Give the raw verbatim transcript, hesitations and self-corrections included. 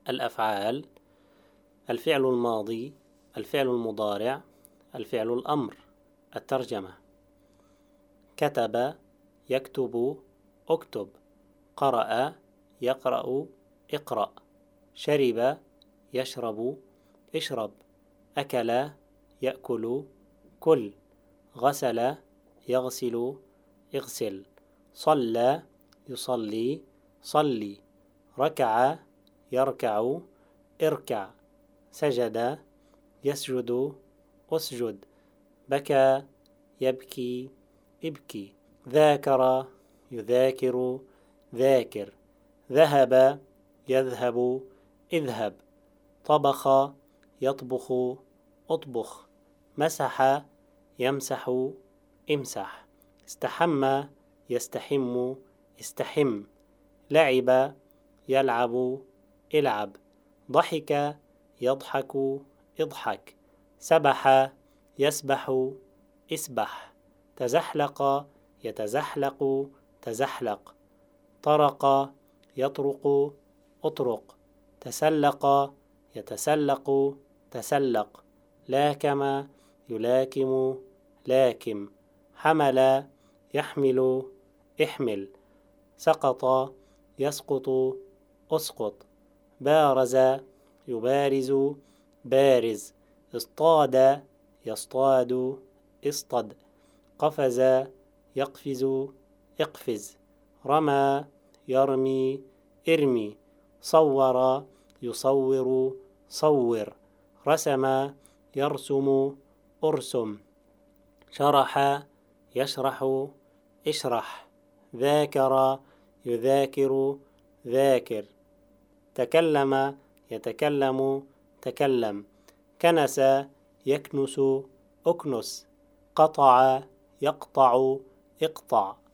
الأفعال: الفعل الماضي، الفعل المضارع، الفعل الأمر. الترجمة: كتب، يكتب، اكتب. قرأ، يقرأ، اقرأ. شرب، يشرب، اشرب. أكل، يأكل، كل. غسل، يغسل، اغسل. صلى، يصلي، صلي. ركع، يركع، اركع. سجد، يسجد، اسجد. بكى، يبكي، ابكي. ذاكر، يذاكر، ذاكر. ذهب، يذهب، اذهب. طبخ، يطبخ، اطبخ. مسح، يمسح، امسح. استحم، يستحم، استحم. لعب، يلعب، العب. ضحك، يضحك، اضحك. سبح، يسبح، اسبح. تزحلق، يتزحلق، تزحلق. طرق، يطرق، اطرق. تسلق، يتسلق، تسلق. لاكم، يلاكم، لاكم. حمل، يحمل، احمل. سقط، يسقط، اسقط. بارز، يبارز، بارز. اصطاد، يصطاد، اصطد. قفز، يقفز، اقفز. رمى، يرمي، ارمي. صور، يصور، صور. رسم، يرسم، ارسم. شرح، يشرح، اشرح. ذاكر، يذاكر، ذاكر. تكلم، يتكلم، تكلم. كنس، يكنس، اكنس. قطع، يقطع، اقطع.